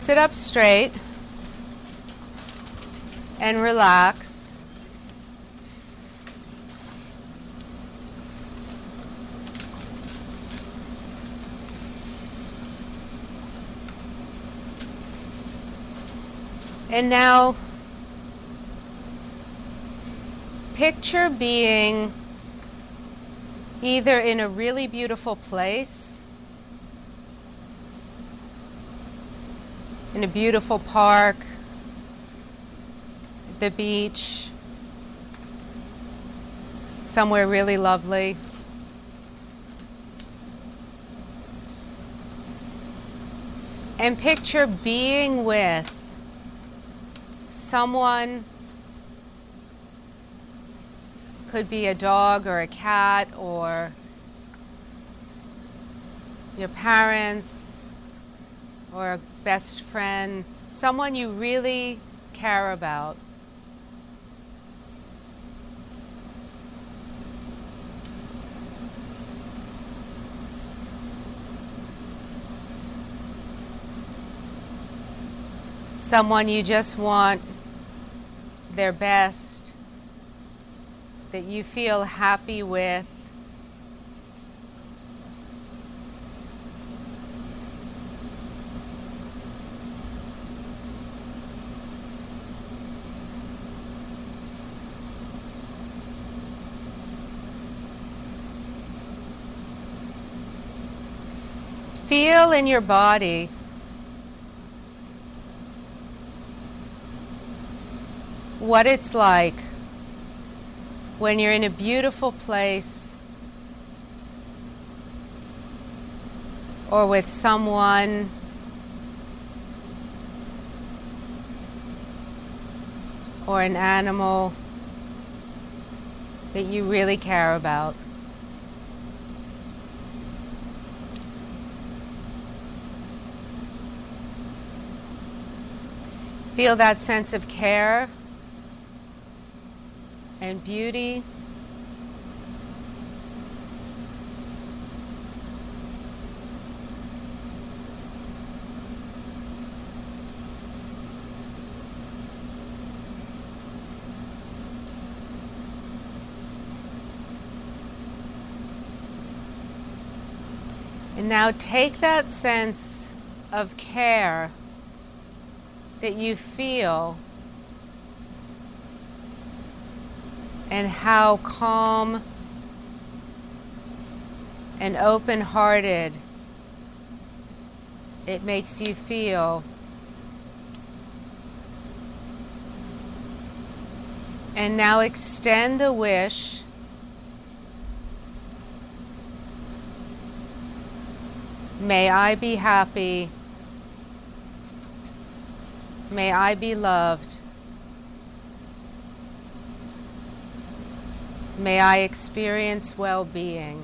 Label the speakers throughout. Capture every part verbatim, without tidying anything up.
Speaker 1: Sit up straight and relax. And now picture being either in a really beautiful place, in a beautiful park, the beach, somewhere really lovely. And picture being with someone, could be a dog or a cat or your parents or a best friend, someone you really care about. Someone you just want their best, that you feel happy with. Feel in your body what it's like when you're in a beautiful place or with someone or an animal that you really care about. Feel that sense of care and beauty. And now take that sense of care that you feel and how calm and open-hearted it makes you feel. And now extend the wish may I be happy. May I be loved. May I experience well-being.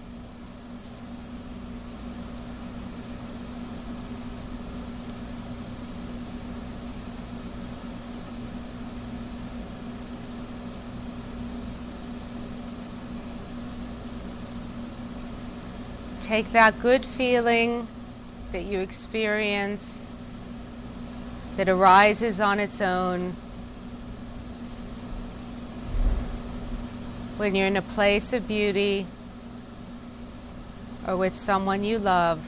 Speaker 1: Take that good feeling that you experience, that arises on its own when you're in a place of beauty or with someone you love.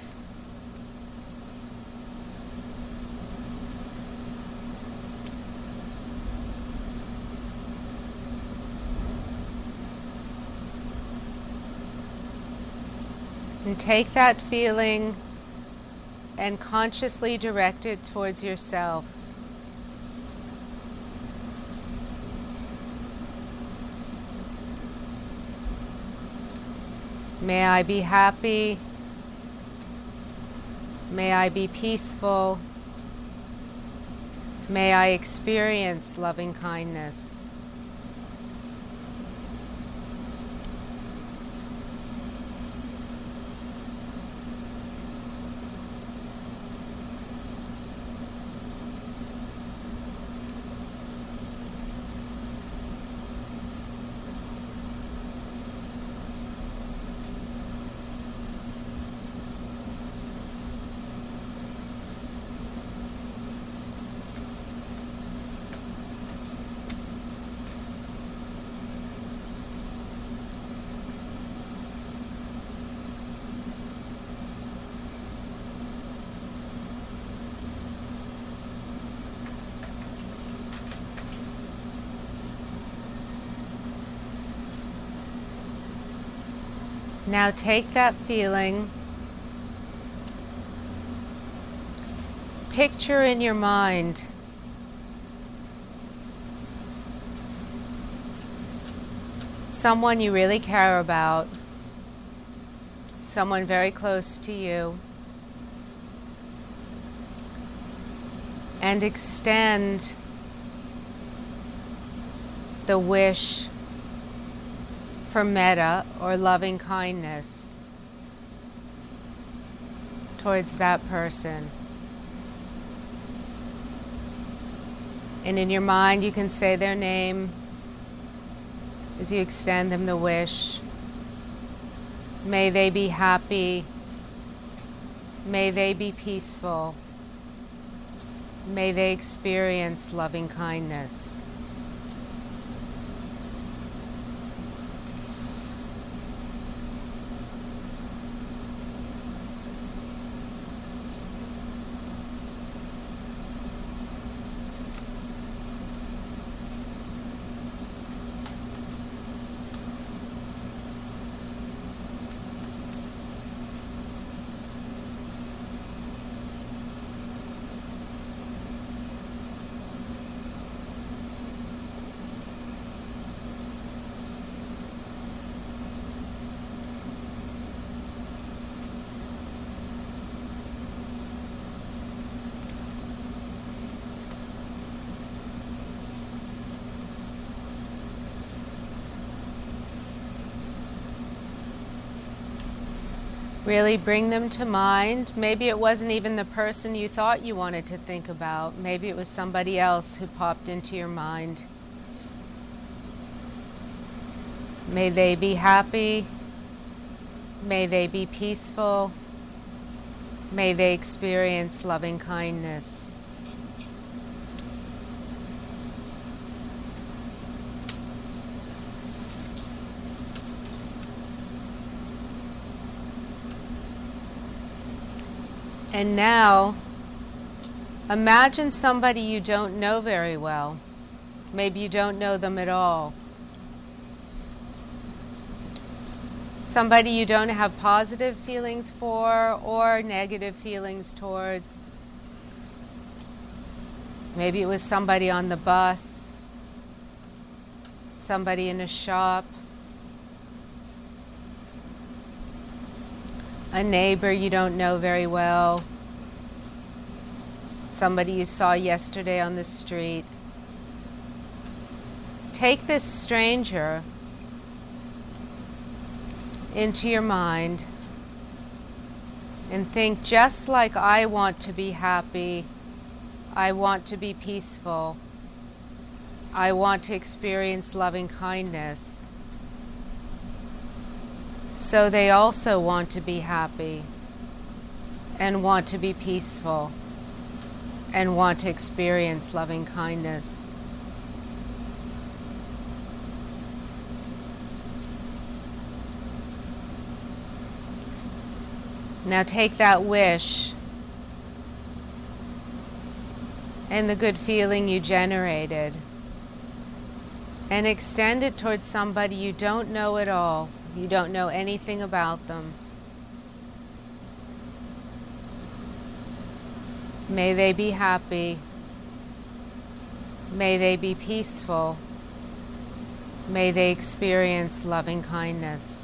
Speaker 1: And take that feeling and consciously direct it towards yourself. May I be happy. May I be peaceful. May I experience loving kindness. Now take that feeling, picture in your mind someone you really care about, someone very close to you, and extend the wish for metta or loving kindness towards that person. And in your mind you can say their name as you extend them the wish. May they be happy. May they be peaceful. May they experience loving kindness. Really bring them to mind. Maybe it wasn't even the person you thought you wanted to think about. Maybe it was somebody else who popped into your mind. May they be happy. May they be peaceful. May they experience loving kindness. And now, imagine somebody you don't know very well. Maybe you don't know them at all. Somebody you don't have positive feelings for or negative feelings towards. Maybe it was somebody on the bus, somebody in a shop, a neighbor you don't know very well, somebody you saw yesterday on the street. Take this stranger into your mind and think, just like I want to be happy, I want to be peaceful, I want to experience loving kindness, so they also want to be happy and want to be peaceful and want to experience loving kindness. Now take that wish and the good feeling you generated and extend it towards somebody you don't know at all. You don't know anything about them. May they be happy. May they be peaceful. May they experience loving kindness.